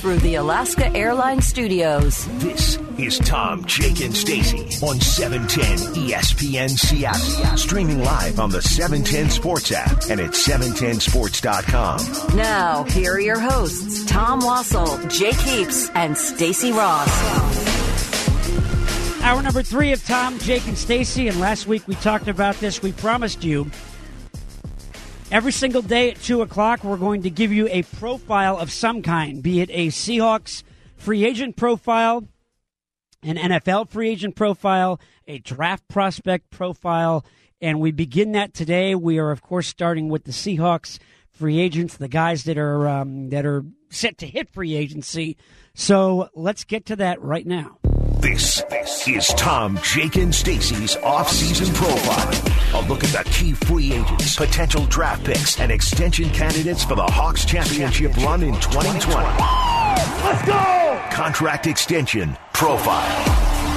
through the Alaska Airlines Studios. This is Tom, Jake, and Stacy on 710 ESPN Seattle. Streaming live on the 710 Sports app and at 710sports.com. Now, here are your hosts, Tom Wassel, Jake Heaps, and Stacy Ross. Hour number 3 of Tom, Jake, and Stacy. And last week we talked about this. We promised you every single day at 2 o'clock we're going to give you a profile of some kind, be it a Seahawks free agent profile, an NFL free agent profile, a draft prospect profile. And we begin that today. We are, of course, starting with the Seahawks free agents, the guys that are set to hit free agency. So let's get to that right now. This is Tom, Jake, and Stacy's off-season profile. A look at the key free agents, potential draft picks, and extension candidates for the Hawks championship run in 2020. Let's go! Contract extension profile.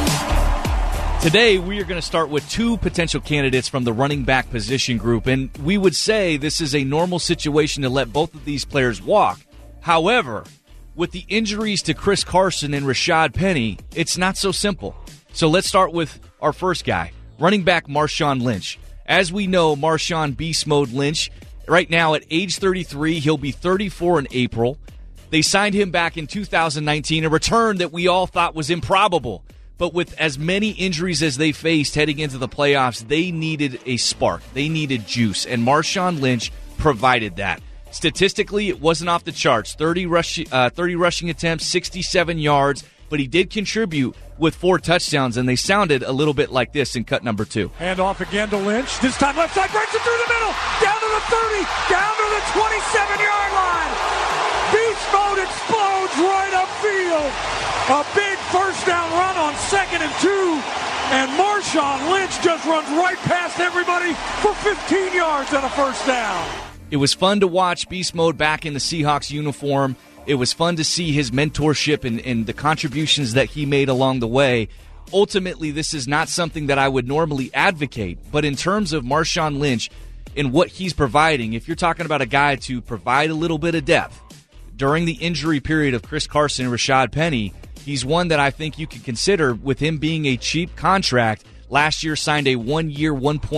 Today, we are going to start with 2 potential candidates from the running back position group, and we would say this is a normal situation to let both of these players walk. However, with the injuries to Chris Carson and Rashad Penny, it's not so simple. So let's start with our first guy, running back Marshawn Lynch. As we know, Marshawn Beast Mode Lynch, right now at age 33, he'll be 34 in April. They signed him back in 2019, a return that we all thought was improbable. But with as many injuries as they faced heading into the playoffs, they needed a spark. They needed juice, and Marshawn Lynch provided that. Statistically, it wasn't off the charts. 30 rushing attempts, 67 yards, but he did contribute with 4 touchdowns, and they sounded a little bit like this in cut number 2. Hand off again to Lynch. This time left side, breaks it through the middle, down to the 30, down to the 27-yard line. Beast Mode explodes right upfield. A big first down run on 2nd and 2, and Marshawn Lynch just runs right past everybody for 15 yards and a first down. It was fun to watch Beast Mode back in the Seahawks uniform. It was fun to see his mentorship and the contributions that he made along the way. Ultimately, this is not something that I would normally advocate, but in terms of Marshawn Lynch and what he's providing, if you're talking about a guy to provide a little bit of depth during the injury period of Chris Carson and Rashad Penny, he's one that I think you could consider with him being a cheap contract. Last year signed a 1-year,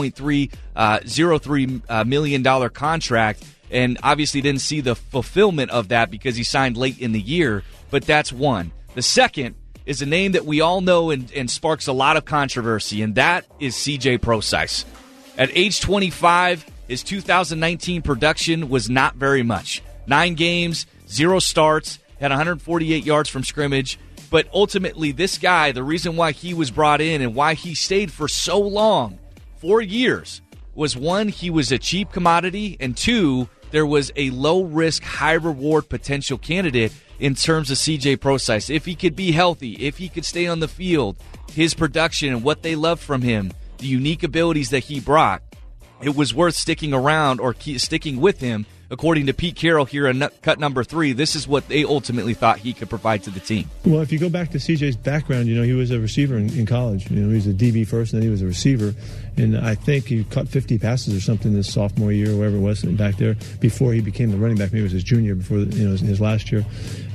$1.303 million contract, and obviously didn't see the fulfillment of that because he signed late in the year, but that's one. The second is a name that we all know and sparks a lot of controversy, and that is CJ Prosise. At age 25, his 2019 production was not very much. 9 games, 0 starts, had 148 yards from scrimmage. But ultimately, this guy, the reason why he was brought in and why he stayed for so long, 4 years, was 1, he was a cheap commodity, and 2, there was a low-risk, high-reward potential candidate in terms of CJ Prosise. If he could be healthy, if he could stay on the field, his production and what they loved from him, the unique abilities that he brought, it was worth sticking around or sticking with him. According to Pete Carroll here in cut number 3, this is what they ultimately thought he could provide to the team. Well, if you go back to CJ's background, he was a receiver in college. He was a DB first, and then he was a receiver. And I think he caught 50 passes or something this sophomore year, or wherever it was back there, before he became the running back. Maybe it was his junior, before his last year.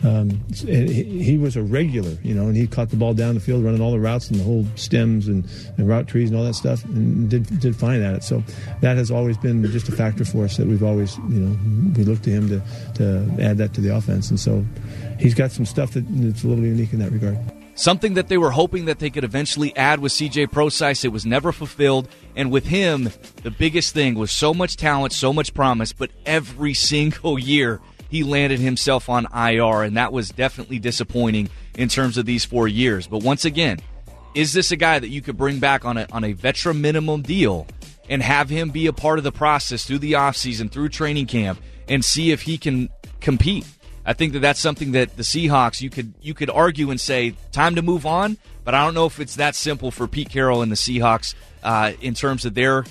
He was a regular, and he caught the ball down the field, running all the routes and the whole stems and route trees and all that stuff, and did fine at it. So that has always been just a factor for us that we've always, we look to him to add that to the offense. And so he's got some stuff that's a little unique in that regard. Something that they were hoping that they could eventually add with CJ Prosise. It was never fulfilled. And with him, the biggest thing was so much talent, so much promise, but every single year he landed himself on IR, and that was definitely disappointing in terms of these 4 years. But once again, is this a guy that you could bring back on a veteran minimum deal and have him be a part of the process through the offseason, through training camp, and see if he can compete? I think that's something that the Seahawks, you could argue and say, time to move on, but I don't know if it's that simple for Pete Carroll and the Seahawks in terms of their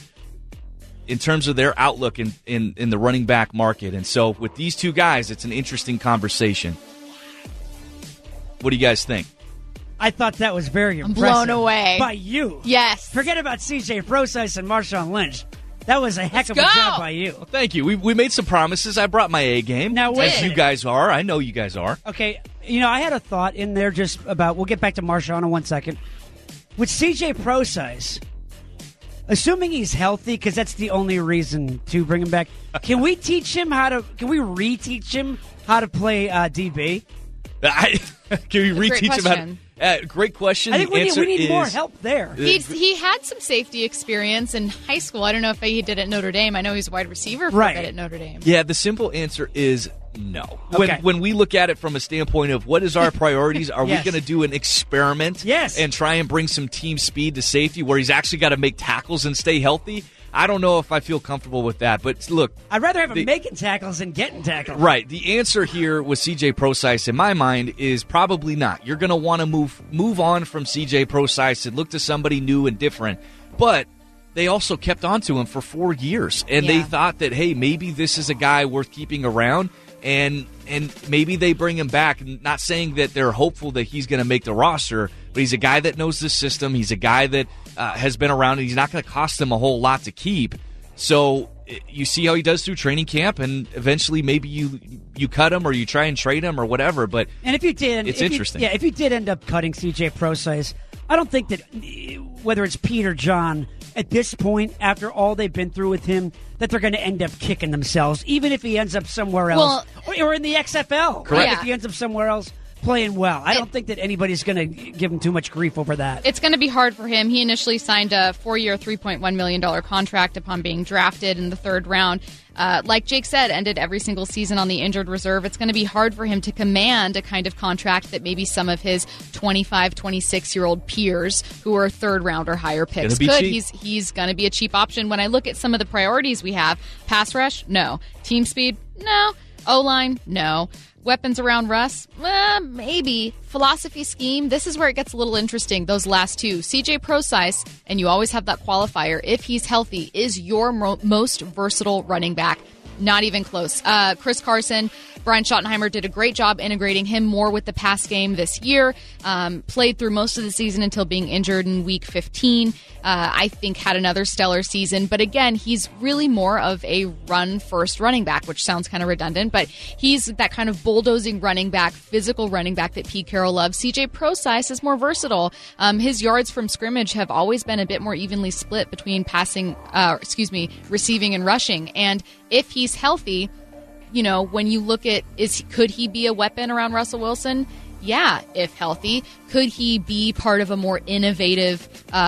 outlook in the running back market. And so with these 2 guys, it's an interesting conversation. What do you guys think? I thought that was very impressive. I'm blown away. By you. Yes. Forget about CJ Prosise and Marshawn Lynch. That was a heck of a job by you. Well, thank you. We made some promises. I brought my A game. Now, wait. As you guys are. I know you guys are. Okay, I had a thought in there just about, we'll get back to Marshawn in 1 second. With CJ Prosise, assuming he's healthy, because that's the only reason to bring him back, can we reteach him how to play DB? Can we reteach him how to... great question. I think we need more help there. He had some safety experience in high school. I don't know if he did at Notre Dame. I know he's a wide receiver for a bit at Notre Dame. Yeah, the simple answer is no. Okay. When we look at it from a standpoint of what is our priorities, are Yes. we going to do an experiment and try and bring some team speed to safety where he's actually got to make tackles and stay healthy? I don't know if I feel comfortable with that, but look. I'd rather have him making tackles than getting tackles. Right. The answer here with CJ Prosise, in my mind, is probably not. You're going to want to move on from CJ Prosise and look to somebody new and different. But they also kept on to him for 4 years, and they thought that, hey, maybe this is a guy worth keeping around, and maybe they bring him back. Not saying that they're hopeful that he's going to make the roster, but he's a guy that knows the system. He's a guy that has been around, and he's not going to cost them a whole lot to keep. So you see how he does through training camp, and eventually maybe you cut him or you try and trade him or whatever. But and if you did, it's interesting. If you did end up cutting CJ Prosise, I don't think that whether it's Pete or John at this point, after all they've been through with him, that they're going to end up kicking themselves, even if he ends up somewhere else or in the XFL. Correct. Right? If he ends up somewhere else playing well. I don't think that anybody's going to give him too much grief over that. It's going to be hard for him. He initially signed a 4-year, $3.1 million contract upon being drafted in the third round. Like Jake said, ended every single season on the injured reserve. It's going to be hard for him to command a kind of contract that maybe some of his 25, 26-year-old peers who are third-round or higher picks could. He's going to be a cheap option. When I look at some of the priorities we have, pass rush, no. Team speed, no. O-line, no. Weapons around Russ? Maybe. Philosophy scheme? This is where it gets a little interesting, those last two. CJ Prosise, and you always have that qualifier, if he's healthy, is your most versatile running back. Not even close. Chris Carson, Brian Schottenheimer did a great job integrating him more with the pass game this year. Played through most of the season until being injured in week 15. I think had another stellar season. But again, he's really more of a run-first running back, which sounds kind of redundant. But he's that kind of bulldozing running back, physical running back that Pete Carroll loves. CJ Prosise is more versatile. His yards from scrimmage have always been a bit more evenly split between receiving and rushing. And if he's healthy, when you look at could he be a weapon around Russell Wilson? Yeah, if healthy. Could he be part of a more innovative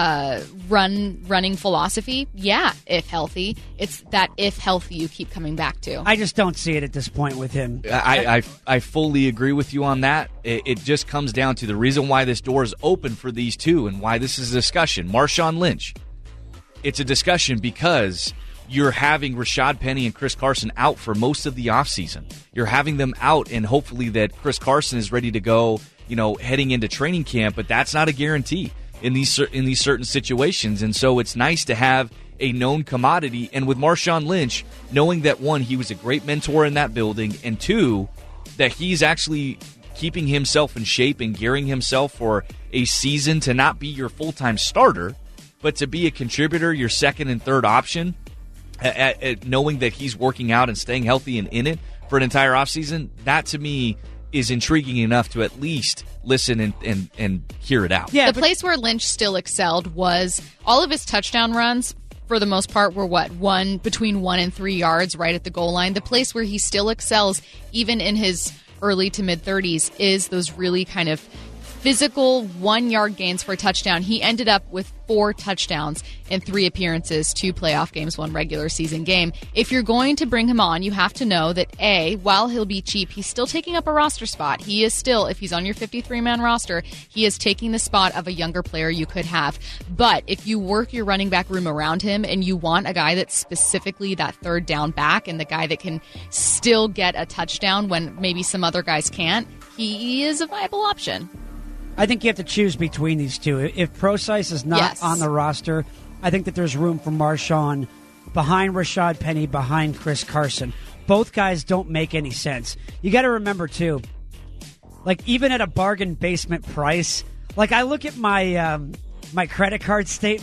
running philosophy? Yeah, if healthy. It's that if healthy you keep coming back to. I just don't see it at this point with him. I fully agree with you on that. It just comes down to the reason why this door is open for these two and why this is a discussion. Marshawn Lynch. It's a discussion because you're having Rashad Penny and Chris Carson out for most of the offseason. You're having them out, and hopefully that Chris Carson is ready to go, heading into training camp, but that's not a guarantee in these certain situations. And so it's nice to have a known commodity. And with Marshawn Lynch, knowing that, one, he was a great mentor in that building, and two, that he's actually keeping himself in shape and gearing himself for a season to not be your full-time starter, but to be a contributor, your second and third option, at knowing that he's working out and staying healthy and in it for an entire offseason, that to me is intriguing enough to at least listen and hear it out. Yeah, the place where Lynch still excelled was all of his touchdown runs, for the most part, were between 1 and 3 yards right at the goal line. The place where he still excels, even in his early to mid-30s, is those really kind of physical 1-yard gains for a touchdown. He ended up with 4 touchdowns in 3 appearances, 2 playoff games, 1 regular season game. If you're going to bring him on, you have to know that, A, while he'll be cheap, he's still taking up a roster spot. He is still, if he's on your 53-man roster, he is taking the spot of a younger player you could have. But if you work your running back room around him and you want a guy that's specifically that third down back and the guy that can still get a touchdown when maybe some other guys can't, he is a viable option. I think you have to choose between these two. If Prosise is not on the roster, I think that there's room for Marshawn behind Rashad Penny, behind Chris Carson. Both guys don't make any sense. You got to remember, too, even at a bargain basement price, I look at my my credit card statement,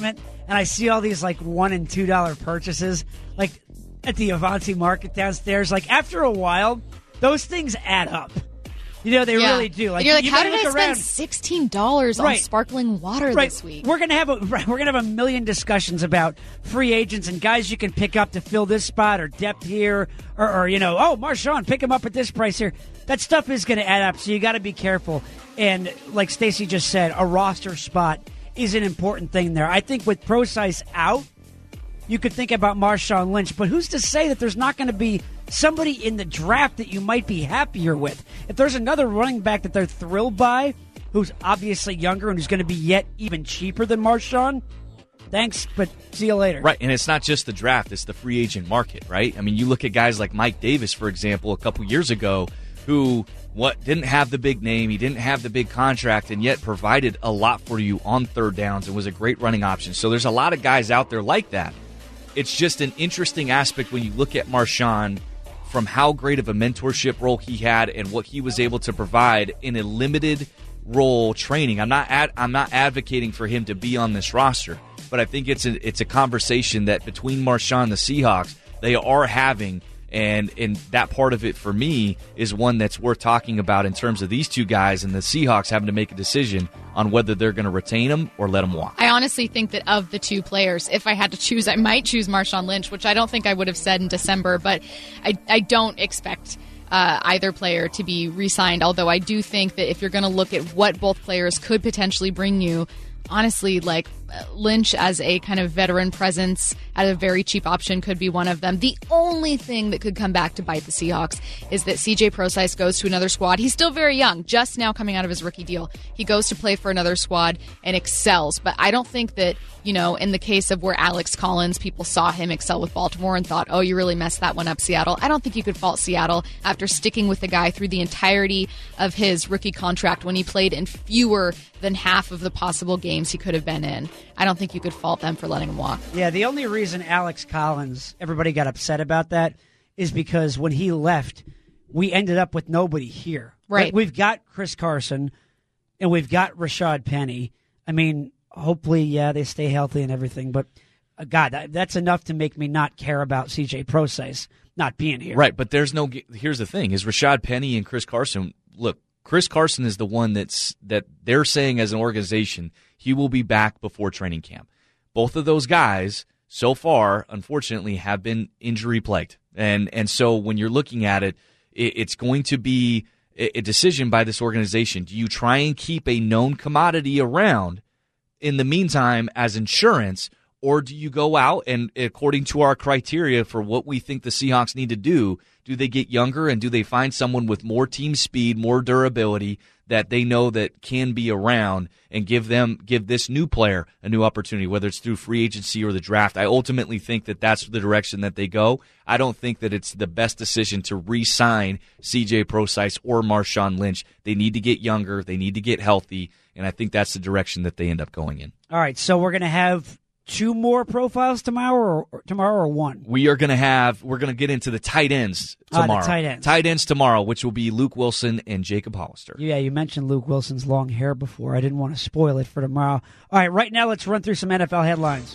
and I see all these like $1 and $2 purchases, like at the Avanti Market downstairs. Like after a while, those things add up. You know, they really do. Like, and you're like, how did I spend $16 on Right. sparkling water this week? We're gonna have a million discussions about free agents and guys you can pick up to fill this spot or depth here, or Marshawn, pick him up at this price here. That stuff is going to add up, so you got to be careful. And like Stacey just said, a roster spot is an important thing there. I think with Prosise out, you could think about Marshawn Lynch, but who's to say that there's not going to be somebody in the draft that you might be happier with? If there's another running back that they're thrilled by, who's obviously younger and who's going to be yet even cheaper than Marshawn, thanks, but see you later. Right, and it's not just the draft, it's the free agent market, right? I mean, you look at guys like Mike Davis, for example, a couple years ago, who didn't have the big name, he didn't have the big contract, and yet provided a lot for you on third downs and was a great running option. So there's a lot of guys out there like that. It's just an interesting aspect when you look at Marshawn from how great of a mentorship role he had and what he was able to provide in a limited role training. I'm not advocating for him to be on this roster, but I think it's a conversation that between Marshawn and the Seahawks, they are having. And that part of it for me is one that's worth talking about in terms of these two guys and the Seahawks having to make a decision on whether they're going to retain him or let him walk. I honestly think that of the two players, if I had to choose, I might choose Marshawn Lynch, which I don't think I would have said in December, but I don't expect either player to be re-signed, although I do think that if you're going to look at what both players could potentially bring you, honestly, like Lynch as a kind of veteran presence at a very cheap option could be one of them. The only thing that could come back to bite the Seahawks is that CJ Prosise goes to another squad. He's still very young, just now coming out of his rookie deal. He goes to play for another squad and excels. But I don't think that, in the case of where Alex Collins, people saw him excel with Baltimore and thought, oh, you really messed that one up, Seattle. I don't think you could fault Seattle after sticking with the guy through the entirety of his rookie contract when he played in fewer than half of the possible games he could have been in. I don't think you could fault them for letting him walk. Yeah, the only reason Alex Collins, everybody got upset about that, is because when he left, we ended up with nobody here. Right. Like, we've got Chris Carson, and we've got Rashad Penny. I mean, hopefully, they stay healthy and everything, but God, that's enough to make me not care about CJ Prosise not being here. Right, but here's the thing, is Rashad Penny and Chris Carson, look, Chris Carson is the one that they're saying as an organization he will be back before training camp. Both of those guys so far, unfortunately, have been injury plagued. And so when you're looking at it, it's going to be a decision by this organization. Do you try and keep a known commodity around in the meantime as insurance, or do you go out and, according to our criteria for what we think the Seahawks need to do they get younger and do they find someone with more team speed, more durability that they know that can be around and give this new player a new opportunity, whether it's through free agency or the draft? I ultimately think that that's the direction that they go. I don't think that it's the best decision to re-sign CJ Prosise or Marshawn Lynch. They need to get younger. They need to get healthy. And I think that's the direction that they end up going in. All right, so we're going to have two more profiles tomorrow or one? We're going to get into the tight ends tomorrow. The tight ends tomorrow, which will be Luke Wilson and Jacob Hollister. Yeah, you mentioned Luke Wilson's long hair before. I didn't want to spoil it for tomorrow. All right, right now let's run through some NFL headlines.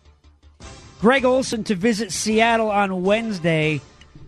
Greg Olsen to visit Seattle on Wednesday.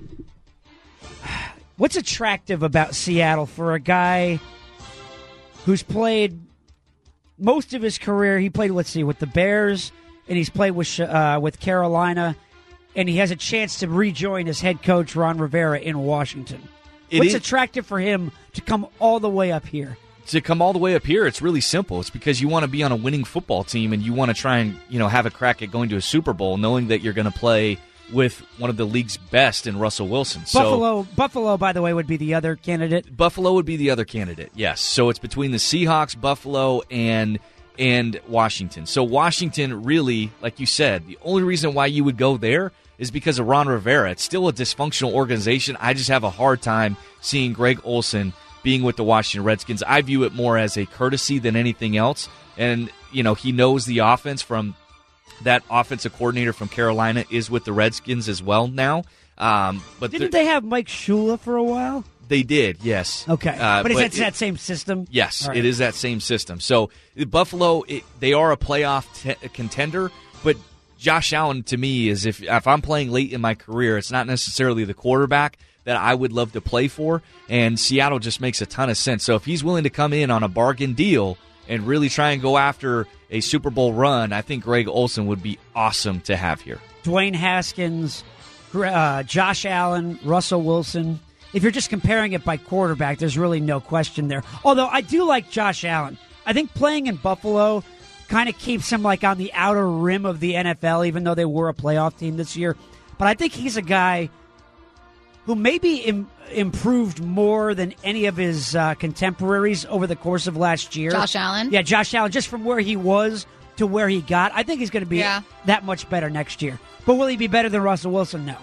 What's attractive about Seattle for a guy who's played most of his career? He played, with the Bears, and he's played with Carolina, and he has a chance to rejoin his head coach, Ron Rivera, in Washington. What's attractive for him to come all the way up here? To come all the way up here, it's really simple. It's because you want to be on a winning football team, and you want to try and have a crack at going to a Super Bowl, knowing that you're going to play with one of the league's best in Russell Wilson. Buffalo, by the way, would be the other candidate. Buffalo would be the other candidate, yes. So it's between the Seahawks, Buffalo, and Washington. So Washington, really, like you said, the only reason why you would go there is because of Ron Rivera. It's still a dysfunctional organization. I just have a hard time seeing Greg Olsen being with the Washington Redskins. I view it more as a courtesy than anything else. And, he knows the offense from that offensive coordinator from Carolina is with the Redskins as well now. But didn't they have Mike Shula for a while? They did, yes. Okay, but is that same system? Yes, right. It is that same system. So Buffalo, they are a playoff contender, But Josh Allen, to me, is if I'm playing late in my career, it's not necessarily the quarterback that I would love to play for, and Seattle just makes a ton of sense. So if he's willing to come in on a bargain deal and really try and go after a Super Bowl run, I think Greg Olsen would be awesome to have here. Dwayne Haskins, Josh Allen, Russell Wilson. If you're just comparing it by quarterback, there's really no question there. Although I do like Josh Allen. I think playing in Buffalo kind of keeps him like on the outer rim of the NFL, even though they were a playoff team this year. But I think he's a guy who maybe improved more than any of his contemporaries over the course of last year. Josh Allen? Yeah, Josh Allen, just from where he was to where he got. I think he's going to be that much better next year. But will he be better than Russell Wilson? No.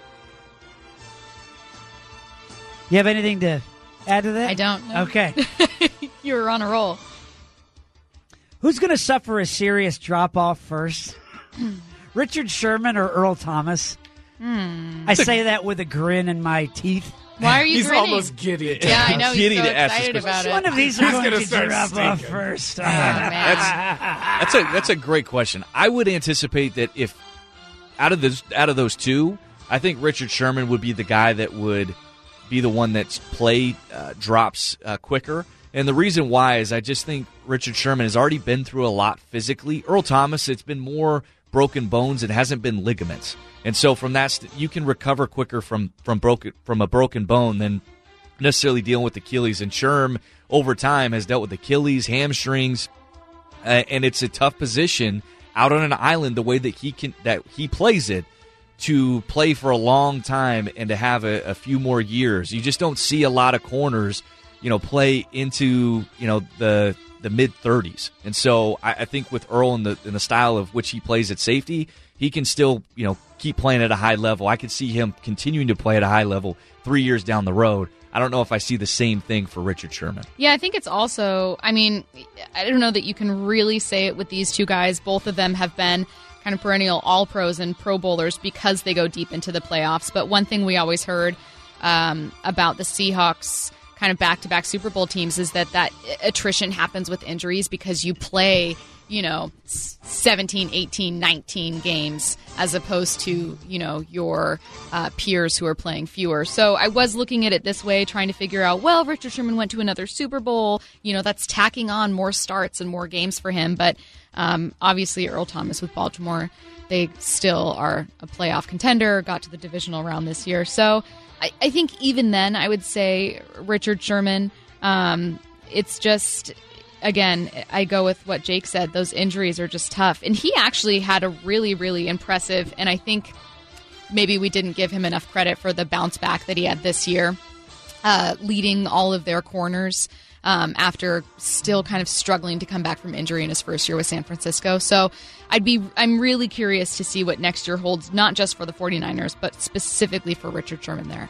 You have anything to add to that? I don't know. Okay. You were on a roll. Who's going to suffer a serious drop-off first? Richard Sherman or Earl Thomas? I say that with a grin in my teeth. Why are you He's grinning? almost giddy. Yeah, I know. Giddy He's so to ask this excited question. about it. One of these are going gonna to start drop off stinking. first. Oh, man. That's a great question. I would anticipate that if out of those two, I think Richard Sherman would be the guy that would be the one that's play drops quicker. And the reason why is I just think Richard Sherman has already been through a lot physically. Earl Thomas, it's been more broken bones. It hasn't been ligaments. And so from that, you can recover quicker from a broken bone than necessarily dealing with Achilles. And Sherm, over time, has dealt with Achilles, hamstrings, and it's a tough position out on an island the way that he plays it, to play for a long time and to have a few more years. You just don't see a lot of corners, play into, the mid-30s. And so I think with Earl in the style of which he plays at safety, he can still, keep playing at a high level. I could see him continuing to play at a high level 3 years down the road. I don't know if I see the same thing for Richard Sherman. Yeah, I think it's also, I don't know that you can really say it with these two guys. Both of them have been kind of perennial all-pros and Pro Bowlers because they go deep into the playoffs. But one thing we always heard about the Seahawks kind of back-to-back Super Bowl teams is that attrition happens with injuries because you play, 17, 18, 19 games as opposed to, your peers who are playing fewer. So I was looking at it this way, trying to figure out, well, Richard Sherman went to another Super Bowl. That's tacking on more starts and more games for him. But obviously Earl Thomas with Baltimore, they still are a playoff contender, got to the divisional round this year. So I think even then I would say Richard Sherman. It's just, again, I go with what Jake said. Those injuries are just tough. And he actually had a really, really impressive, and I think maybe we didn't give him enough credit for the bounce back that he had this year, leading all of their corners after still kind of struggling to come back from injury in his first year with San Francisco. So I'm really curious to see what next year holds, not just for the 49ers, but specifically for Richard Sherman there.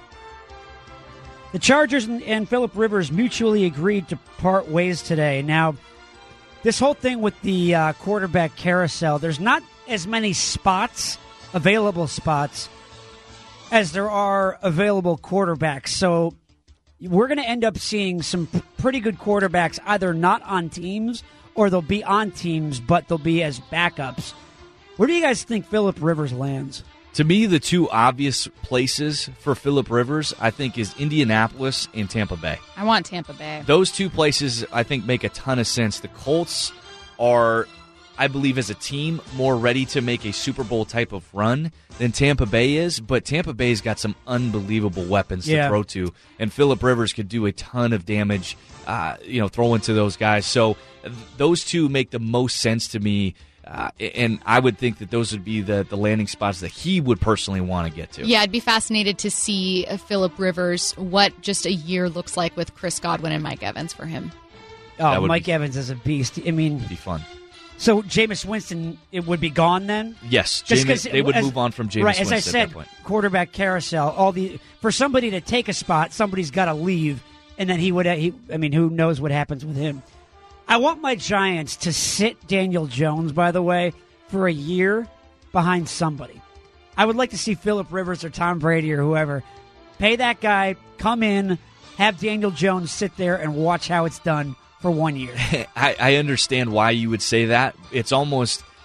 The Chargers and Phillip Rivers mutually agreed to part ways today. Now, this whole thing with the quarterback carousel, there's not as many available spots, as there are available quarterbacks. So we're going to end up seeing some pretty good quarterbacks either not on teams or they'll be on teams, but they'll be as backups. Where do you guys think Phillip Rivers lands? To me, the two obvious places for Phillip Rivers, I think, is Indianapolis and Tampa Bay. I want Tampa Bay. Those two places, I think, make a ton of sense. The Colts are, I believe, as a team, more ready to make a Super Bowl type of run than Tampa Bay is, but Tampa Bay's got some unbelievable weapons to throw to, and Phillip Rivers could do a ton of damage, throw into those guys. So those two make the most sense to me. And I would think that those would be the landing spots that he would personally want to get to. Yeah, I'd be fascinated to see Phillip Rivers, what just a year looks like with Chris Godwin and Mike Evans for him. Oh, Mike Evans is a beast. I mean, it'd be fun. So Jameis Winston, it would be gone then? Yes, they would move on from Jameis right, Winston as I said, at that point. Quarterback carousel. For somebody to take a spot, somebody's got to leave, and then who knows what happens with him. I want my Giants to sit Daniel Jones, by the way, for a year behind somebody. I would like to see Phillip Rivers or Tom Brady or whoever pay that guy, come in, have Daniel Jones sit there and watch how it's done for 1 year. I understand why you would say that. It's almost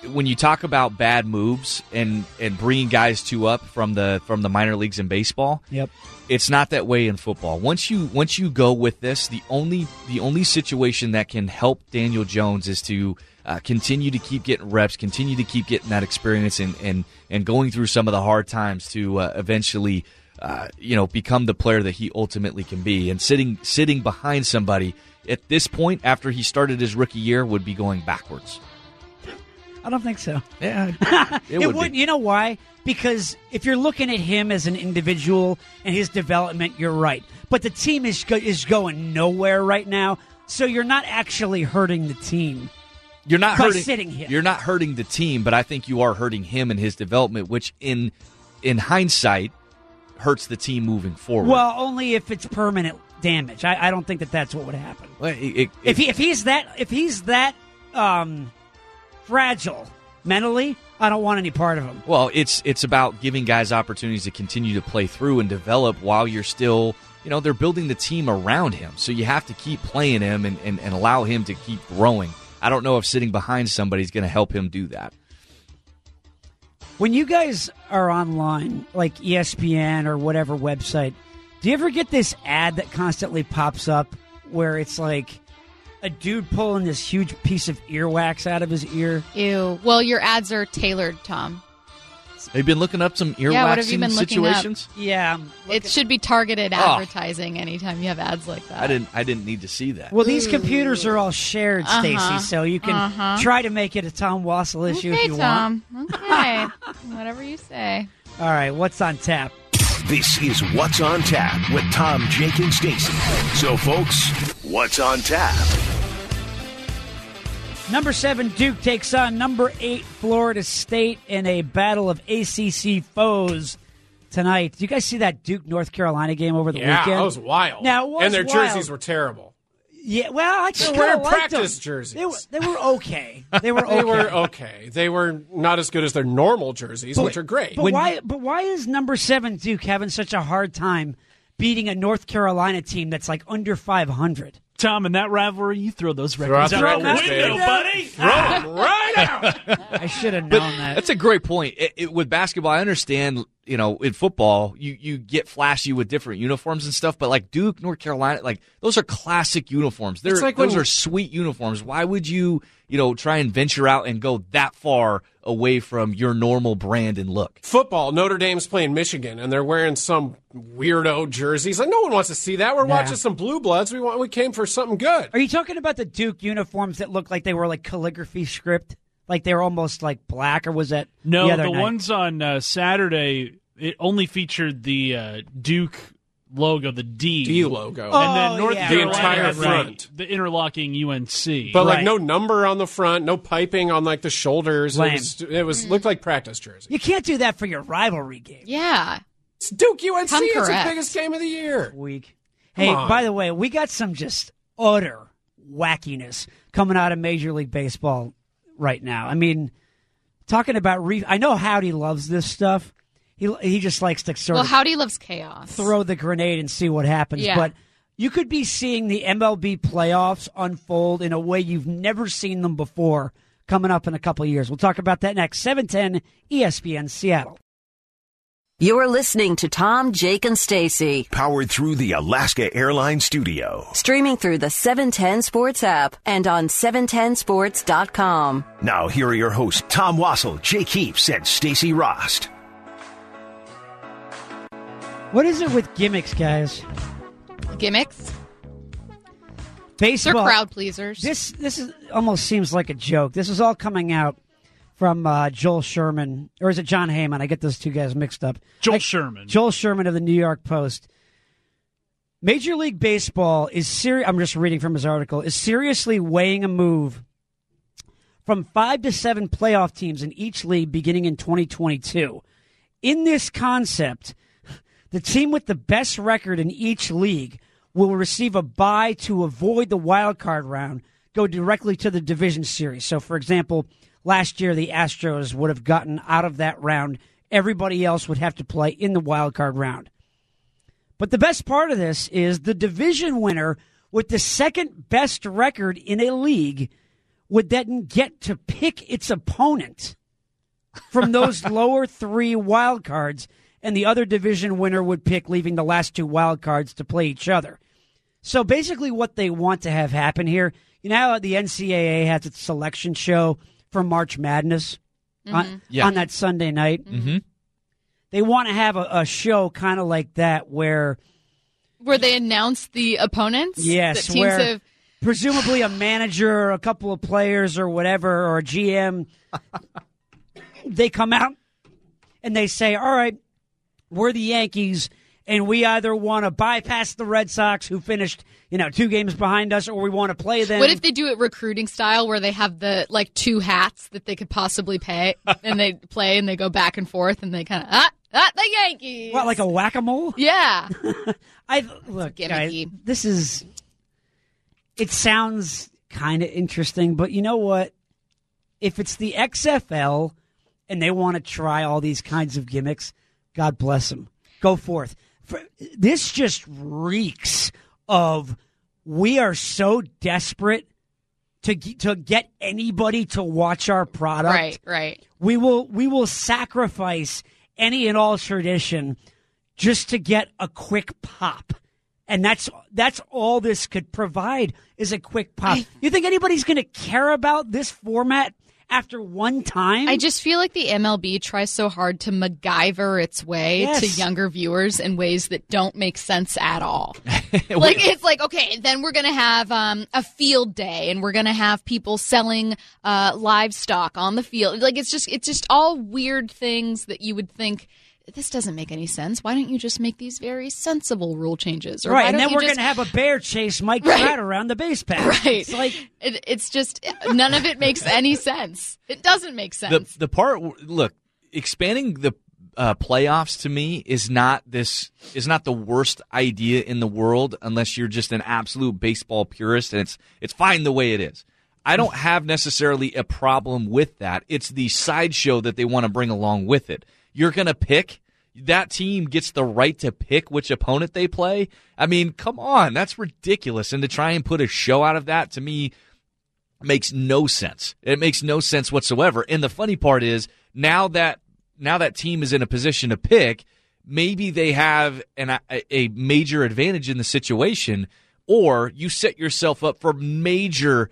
when you talk about bad moves and bringing guys up from the minor leagues in baseball, Yep. It's not that way in football. Once you go with this, the only situation that can help Daniel Jones is to continue to keep getting reps, continue to keep getting that experience, and going through some of the hard times to eventually become the player that he ultimately can be. And sitting behind somebody at this point after he started his rookie year would be going backwards. I don't think so. Yeah, it wouldn't. You know why? Because if you're looking at him as an individual and his development, you're right. But the team is going nowhere right now, so you're not actually hurting the team. You're not by hurting sitting him. You're not hurting the team, but I think you are hurting him and his development, which in hindsight hurts the team moving forward. Well, only if it's permanent damage. I don't think that's what would happen. Well, if he's that fragile mentally, I don't want any part of him. Well, it's about giving guys opportunities to continue to play through and develop while you're still, they're building the team around him. So you have to keep playing him and allow him to keep growing. I don't know if sitting behind somebody is going to help him do that. When you guys are online, like ESPN or whatever website, do you ever get this ad that constantly pops up where it's like a dude pulling this huge piece of earwax out of his ear? Ew. Well, your ads are tailored, Tom. Have you been looking up some what have you earwaxing been looking situations? up? Yeah. It should be targeted advertising anytime you have ads like that. I didn't need to see that. Well, these computers are all shared, Stacy, so you can try to make it a Tom Wassel issue if you want. Okay, whatever you say. All right, what's on tap? This is What's on Tap with Tom, Jake, and Stacy. So, folks, what's on tap? Number 7, Duke takes on number 8, Florida State in a battle of ACC foes tonight. Did you guys see that Duke-North Carolina game over the weekend? Yeah, that was wild. Now, it was and their wild. jerseys were terrible. Yeah, well, I just They were kind of in liked practice them. jerseys. They were okay. They were okay. They were okay. They were not as good as their normal jerseys, which are great. But why is number 7 Duke having such a hard time beating a North Carolina team that's like under 500? Tom, in that rivalry, you throw those records Throw out out the the window, records, buddy. Throw them right out. I should have known that. That's a great point. With basketball, I understand, in football, you get flashy with different uniforms and stuff, but like Duke, North Carolina, like those are classic uniforms. Those are sweet uniforms. Why would you, try and venture out and go that far away from your normal brand and look? Football, Notre Dame's playing Michigan, and they're wearing some weirdo jerseys. Like, no one wants to see that. We're watching some Blue Bloods. We came for something good. Are you talking about the Duke uniforms that look like they were like calligraphy script? Like they were almost like black, or was that No, the other the night? ones on Saturday, it only featured the Duke logo, the D logo. and then North yeah, The Carolina entire had, front. the interlocking UNC. But Right. like no number on the front, no piping on like the shoulders. Lame. It was looked like practice jersey. You can't do that for your rivalry game. Yeah. It's Duke UNC. Come It's the correct. biggest game of the year. Week. Come Hey, on. by the way, we got some just utter wackiness coming out of Major League Baseball right now. I mean, talking about I know Howdy loves this stuff. He just likes to sort Well, of Howdy loves chaos. throw the grenade and see what happens. Yeah. But you could be seeing the MLB playoffs unfold in a way you've never seen them before coming up in a couple of years. We'll talk about that next. 710 ESPN Seattle. You're listening to Tom, Jake, and Stacy. Powered through the Alaska Airlines Studio. Streaming through the 710 Sports app and on 710sports.com. Now, here are your hosts, Tom Wassel, Jake Heaps, and Stacy Rost. What is it with gimmicks, guys? Gimmicks. They're Baseball. crowd pleasers. This is almost seems like a joke. This is all coming out from Joel Sherman, or is it John Heyman? I get those two guys mixed up. Joel Sherman. Joel Sherman of the New York Post. Major League Baseball is I'm just reading from his article, is seriously weighing a move from 5 to 7 playoff teams in each league beginning in 2022. In this concept, the team with the best record in each league will receive a bye to avoid the wild card round, go directly to the division series. So, for example, last year the Astros would have gotten out of that round. Everybody else would have to play in the wild card round. But the best part of this is the division winner with the second best record in a league would then get to pick its opponent from those lower 3 wild cards, and the other division winner would pick, leaving the last 2 wild cards to play each other. So basically what they want to have happen here, you know how the NCAA has its selection show for March Madness on that Sunday night? Mm-hmm. They want to have a show kind of like that where they announce the opponents? Yes, that teams where have... presumably a manager or a couple of players or whatever, or a GM, they come out and they say, all right, we're the Yankees, and we either want to bypass the Red Sox, who finished 2 games behind us, or we want to play them. What if they do it recruiting style, where they have the 2 hats that they could possibly pay, and they play and they go back and forth, and they kind of the Yankees. What, like a whack-a-mole? Yeah. Look, guys, it sounds kind of interesting, but you know what? If it's the XFL and they want to try all these kinds of gimmicks, God bless them. Go forth. This just reeks of we are so desperate to get anybody to watch our product. Right. We will sacrifice any and all tradition just to get a quick pop. And that's all this could provide is a quick pop. You think anybody's going to care about this format after one time? I just feel like the MLB tries so hard to MacGyver its way to younger viewers in ways that don't make sense at all. It's like, okay, then we're going to have a field day, and we're going to have people selling livestock on the field. Like, it's just all weird things that you would think, this doesn't make any sense. Why don't you just make these very sensible rule changes? Or right, and then we're going to have a bear chase Mike Trout around the base path. Right. It's like it's just none of it makes any sense. It doesn't make sense. The part, look, expanding the playoffs to me is not the worst idea in the world unless you're just an absolute baseball purist, and it's fine the way it is. I don't have necessarily a problem with that. It's the sideshow that they want to bring along with it. You're going to pick. That team gets the right to pick which opponent they play. I mean, come on. That's ridiculous. And to try and put a show out of that, to me, makes no sense. It makes no sense whatsoever. And the funny part is, now that team is in a position to pick, maybe they have a major advantage in the situation, or you set yourself up for major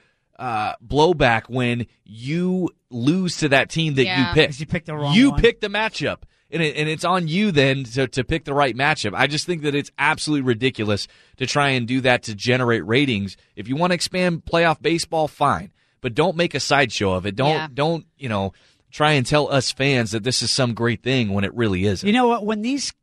blowback when you lose to that team that you picked. You picked the wrong You one. picked the matchup, and it's on you then to pick the right matchup. I just think that it's absolutely ridiculous to try and do that to generate ratings. If you want to expand playoff baseball, fine, but don't make a sideshow of it. Don't try and tell us fans that this is some great thing when it really isn't. You know what? When these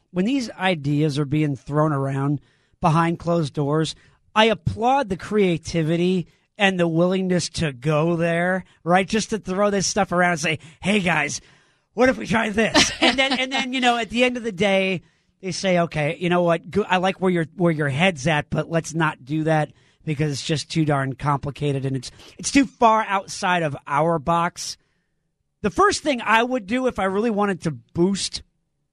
ideas are being thrown around behind closed doors, I applaud the creativity and the willingness to go there, right? Just to throw this stuff around and say, hey, guys, what if we try this? And then at the end of the day, they say, okay, you know what? I like where your head's at, but let's not do that because it's just too darn complicated and it's too far outside of our box. The first thing I would do if I really wanted to boost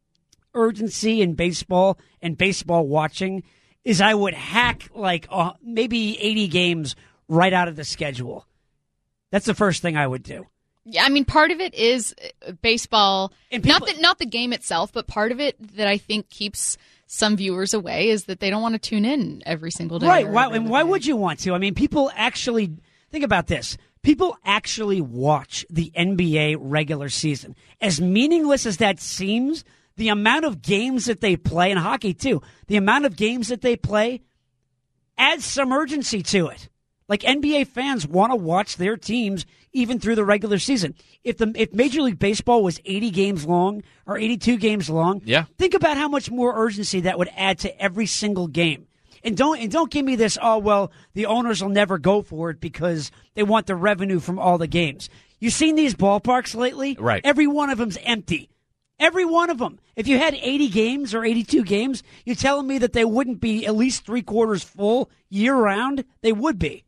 urgency in baseball and baseball watching is I would hack maybe 80 games right out of the schedule. That's the first thing I would do. Yeah, I mean, part of it is baseball, and not the game itself, but part of it that I think keeps some viewers away is that they don't want to tune in every single day. Right. Why would you want to? I mean, people actually, think about this. People actually watch the NBA regular season. As meaningless as that seems, the amount of games that they play, and hockey too, the amount of games that they play adds some urgency to it. Like, NBA fans want to watch their teams even through the regular season. If Major League Baseball was 80 games long or 82 games long, think about how much more urgency that would add to every single game. And don't give me this, oh, well, the owners will never go for it because they want the revenue from all the games. You've seen these ballparks lately? Right. Every one of them's empty. Every one of them. If you had 80 games or 82 games, you're telling me that they wouldn't be at least 3/4 full year-round? They would be.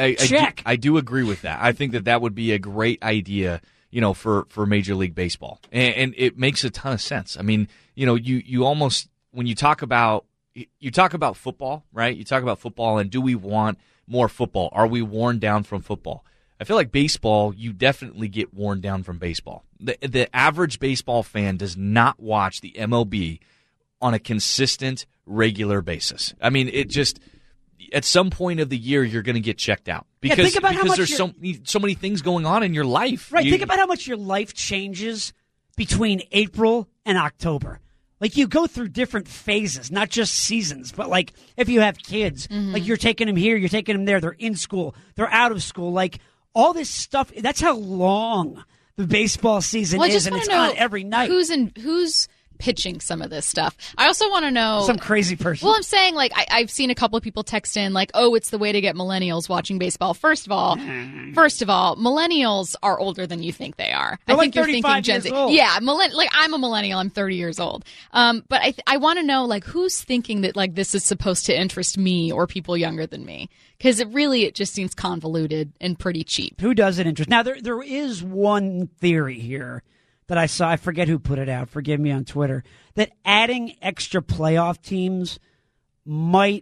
I do agree with that. I think that would be a great idea, for Major League Baseball. And it makes a ton of sense. I mean, you almost, when you talk about football, right? You talk about football, and do we want more football? Are we worn down from football? I feel like baseball, you definitely get worn down from baseball. The average baseball fan does not watch the MLB on a consistent, regular basis. I mean, it just, at some point of the year, you're going to get checked out. Because there's so many things going on in your life. Right, think about how much your life changes between April and October. Like, you go through different phases, not just seasons, but, like, if you have kids, like, you're taking them here, you're taking them there, they're in school, they're out of school, like, all this stuff, that's how long the baseball season is, and it's on every night. Who's pitching some of this stuff? I also want to know some crazy person. Well, I'm saying, like, I've seen a couple of people text in, like, oh, it's the way to get millennials watching baseball. First of all, millennials are older than you think they are. They're I think like 35 years old. Yeah, like, I'm a millennial. I'm 30 years old. But I want to know, like, who's thinking that, like, this is supposed to interest me or people younger than me? Because it just seems convoluted and pretty cheap. Who does it interest? Now, there is one theory here that I saw, I forget who put it out, forgive me, on Twitter, that adding extra playoff teams might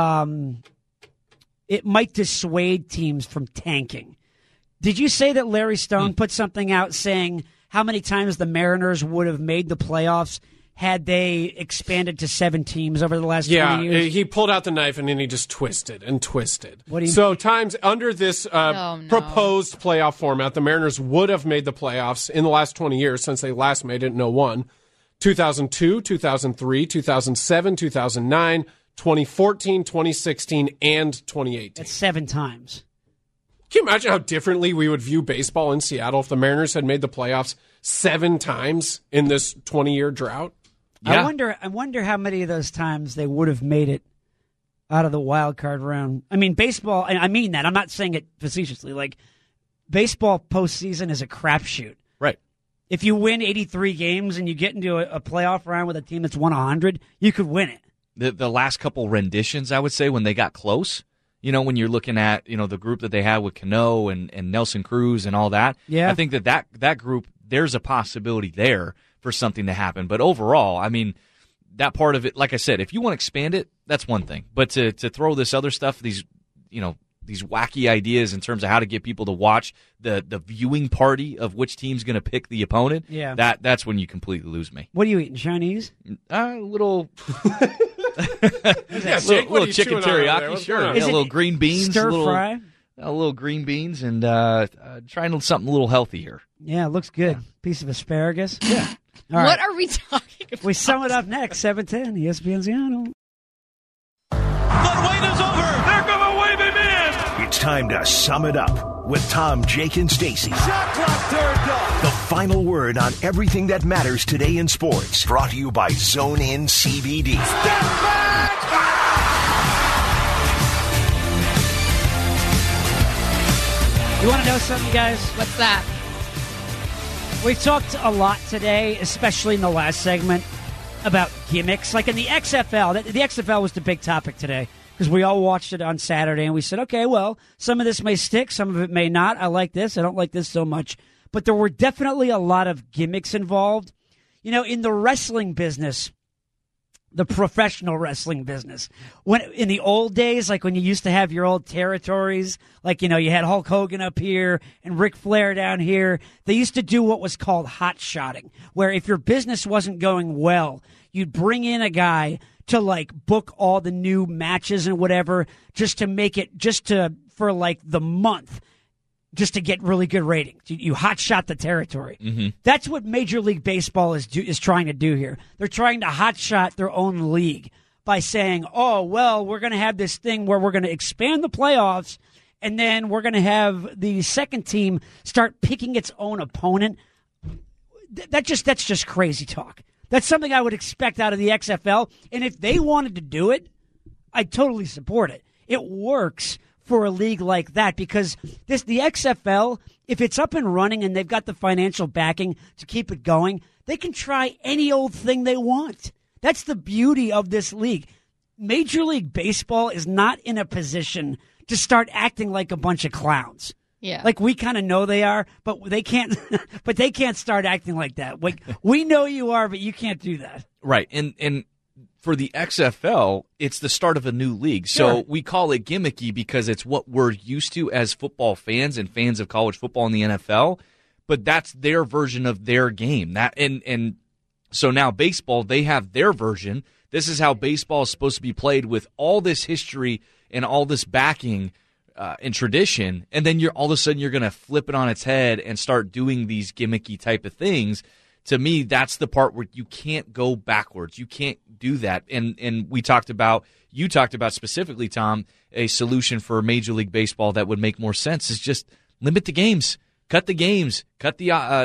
dissuade teams from tanking. Did you say that Larry Stone put something out saying how many times the Mariners would have made the playoffs had they expanded to 7 teams over the last 20 years? Yeah, he pulled out the knife and then he just twisted and twisted. What do you mean? Times under this proposed playoff format, the Mariners would have made the playoffs in the last 20 years since they last made it in 2001. 2002, 2003, 2007, 2009, 2014, 2016, and 2018. That's 7 times. Can you imagine how differently we would view baseball in Seattle if the Mariners had made the playoffs 7 times in this 20-year drought? Yeah. I wonder how many of those times they would have made it out of the wild card round. I mean, baseball, and I mean that. I'm not saying it facetiously. Like, baseball postseason is a crapshoot. Right. If you win 83 games and you get into a playoff round with a team that's won 100, you could win it. The last couple renditions, I would say, when they got close, you know, when you're looking at, you know, the group that they had with Cano and Nelson Cruz and all that, yeah. I think that group, there's a possibility there for something to happen. But overall, I mean, that part of it, like I said, if you want to expand it, that's one thing. But to throw this other stuff, these wacky ideas in terms of how to get people to watch the viewing party of which team's going to pick the opponent, that's when you completely lose me. What are you eating, Chinese? A little... Yeah, Jake, little chicken teriyaki, sure. A little green beans, stir fry, a little green beans, and trying something a little healthy here. Yeah, it looks good. Piece of asparagus. Yeah. All right. What are we talking about? We sum it up next. 7:10, ESPN Seattle. The wait is over. They're gonna wave him in. It's time to sum it up with Tom, Jake, and Stacy. Shot clock turned off. The final word on everything that matters today in sports. Brought to you by Zone In CBD. Step back! You want to know something, guys? What's that? We've talked a lot today, especially in the last segment, about gimmicks. Like in the XFL, the XFL was the big topic today because we all watched it on Saturday and we said, okay, well, some of this may stick, some of it may not. I like this. I don't like this so much. But there were definitely a lot of gimmicks involved. You know, in the wrestling business, the professional wrestling business, when in the old days, like when you used to have your old territories, like, you know, you had Hulk Hogan up here and Ric Flair down here, they used to do what was called hot shotting, where if your business wasn't going well, you'd bring in a guy to like book all the new matches and whatever, just to make it, for like the month, just to get really good ratings. You hot shot the territory. Mm-hmm. That's what Major League Baseball is trying to do here. They're trying to hot shot their own league by saying, oh, well, we're going to have this thing where we're going to expand the playoffs, and then we're going to have the second team start picking its own opponent. That's just crazy talk. That's something I would expect out of the XFL, and if they wanted to do it, I'd totally support it. It works for a league like that because the XFL, if it's up and running and they've got the financial backing to keep it going, they can try any old thing they want. That's the beauty of this league. Major League Baseball is not in a position to start acting like a bunch of clowns. Yeah. Like we kind of know they are, but they can't but they can't start acting like that. Like we know you are, but you can't do that. Right. And for the XFL, it's the start of a new league. So we call it gimmicky because it's what we're used to as football fans and fans of college football in the NFL. But that's their version of their game. And so now baseball, they have their version. This is how baseball is supposed to be played with all this history and all this backing and tradition. And then all of a sudden you're going to flip it on its head and start doing these gimmicky type of things. To me, that's the part where you can't go backwards. You can't do that. And you talked about specifically, Tom, a solution for Major League Baseball that would make more sense is just limit the games, cut the games, cut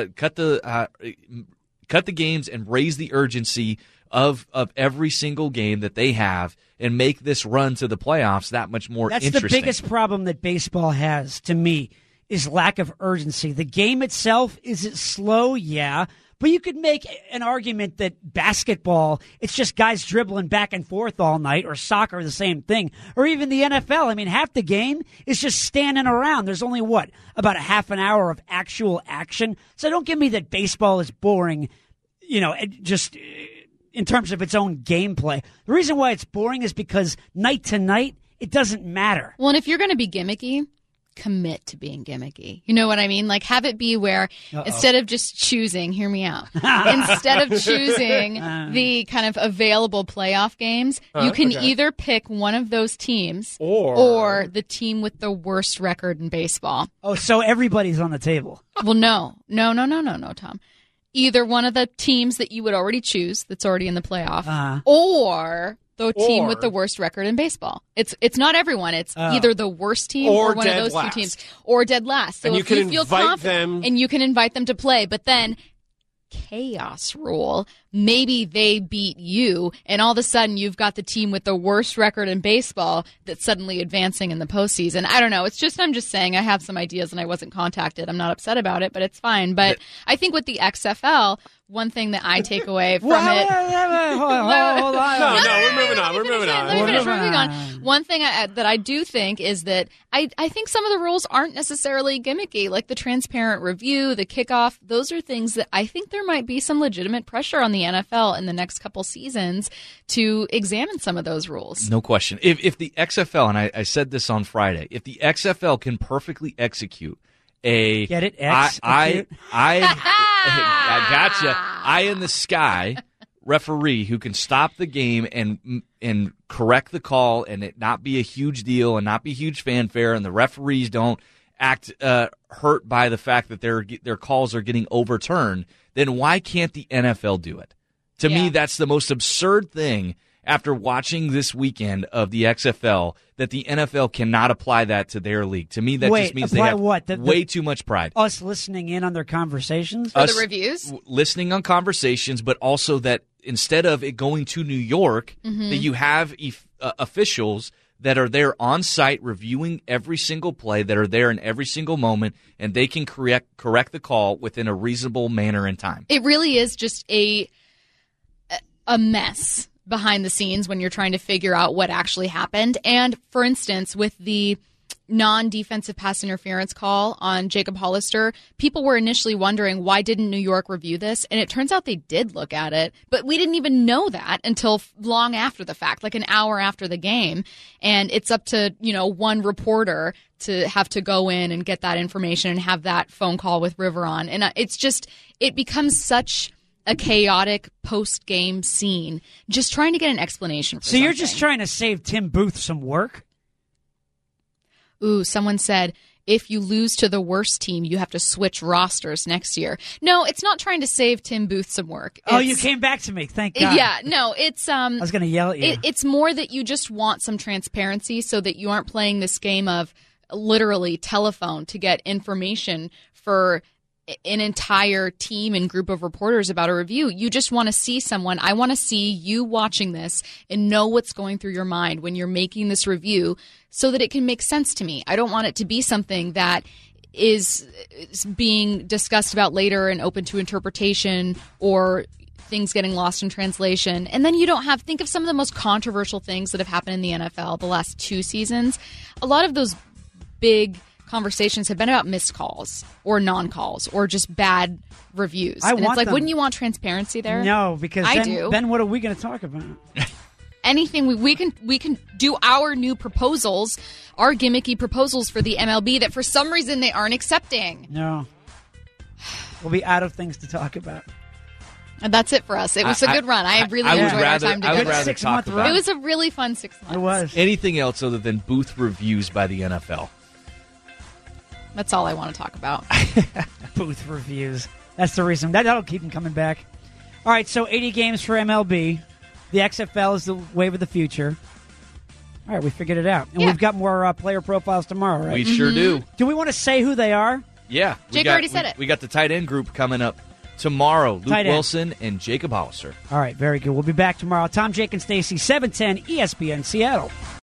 the games, and raise the urgency of every single game that they have, and make this run to the playoffs that much more interesting. That's the biggest problem that baseball has, to me, is lack of urgency. The game itself, is it slow? Yeah. But you could make an argument that basketball, it's just guys dribbling back and forth all night, or soccer, the same thing. Or even the NFL. I mean, half the game is just standing around. There's only, about a half an hour of actual action. So don't give me that baseball is boring, just in terms of its own gameplay. The reason why it's boring is because night to night, it doesn't matter. Well, and if you're going to be gimmicky, commit to being gimmicky. You know what I mean? Like, have it be where instead of just choosing, hear me out, instead of choosing the kind of available playoff games, you can either pick one of those teams or the team with the worst record in baseball. Oh, so everybody's on the table. Well, no, Tom. Either one of the teams that you would already choose that's already in the playoff, or the team with the worst record in baseball. It's not everyone. It's either the worst team or one of those two teams, or dead last. So and if you feel confident, and you can invite them to play, but then chaos rule, maybe they beat you, and all of a sudden you've got the team with the worst record in baseball that's suddenly advancing in the postseason. I don't know. I'm just saying I have some ideas and I wasn't contacted. I'm not upset about it, but it's fine. But I think with the XFL, one thing that I take away from it... Hold on. No, we're moving on. Let me finish. We're moving on. One thing that I do think is that I think some of the rules aren't necessarily gimmicky, like the transparent review, the kickoff. Those are things that I think there might be some legitimate pressure on the NFL in the next couple seasons to examine some of those rules. No question. If the XFL, and I said this on Friday, if the XFL can perfectly execute a... Get it? X? I gotcha. Eye in the sky referee who can stop the game and correct the call, and it not be a huge deal and not be huge fanfare, and the referees don't act hurt by the fact that their calls are getting overturned, then why can't the NFL do it? To me, that's the most absurd thing after watching this weekend of the XFL, that the NFL cannot apply that to their league. To me, that just means they have way too much pride. Us listening in on their conversations? For the reviews? Listening on conversations, but also that instead of it going to New York, that you have officials that are there on site reviewing every single play, that are there in every single moment, and they can correct the call within a reasonable manner and time. It really is just a mess behind the scenes when you're trying to figure out what actually happened. And for instance, with the non-defensive pass interference call on Jacob Hollister, people were initially wondering, why didn't New York review this? And it turns out they did look at it, but we didn't even know that until long after the fact, like an hour after the game. And it's up to, one reporter to have to go in and get that information and have that phone call with River on. And it becomes such a chaotic post-game scene, just trying to get an explanation for something. So you're just trying to save Tim Booth some work? Ooh, someone said, if you lose to the worst team, you have to switch rosters next year. No, it's not trying to save Tim Booth some work. You came back to me. Thank God. Yeah, no, it's... I was going to yell at you. It's more that you just want some transparency so that you aren't playing this game of literally telephone to get information for an entire team and group of reporters about a review. You just want to see someone. I want to see you watching this and know what's going through your mind when you're making this review so that it can make sense to me. I don't want it to be something that is being discussed about later and open to interpretation or things getting lost in translation. And then you don't have, think of some of the most controversial things that have happened in the NFL the last 2 seasons. A lot of those big conversations have been about missed calls or non-calls or just bad reviews. Wouldn't you want transparency there? No, because then what are we going to talk about? anything we can do our new proposals, our gimmicky proposals for the MLB that for some reason they aren't accepting. No. We'll be out of things to talk about. And that's it for us. It was a good run. I really enjoyed our time together. I would rather talk about it. It was a really fun 6 months. It was. Anything else other than booth reviews by the NFL? That's all I want to talk about. Booth reviews. That's the reason. That'll keep them coming back. All right, so 80 games for MLB. The XFL is the wave of the future. All right, we figured it out. And we've got more player profiles tomorrow, right? We sure do. Do we want to say who they are? Yeah. Jake already said it. We got the tight end group coming up tomorrow. Luke Tight end. Wilson and Jacob Hollister. All right, very good. We'll be back tomorrow. Tom, Jake, and Stacy, 710 ESPN Seattle.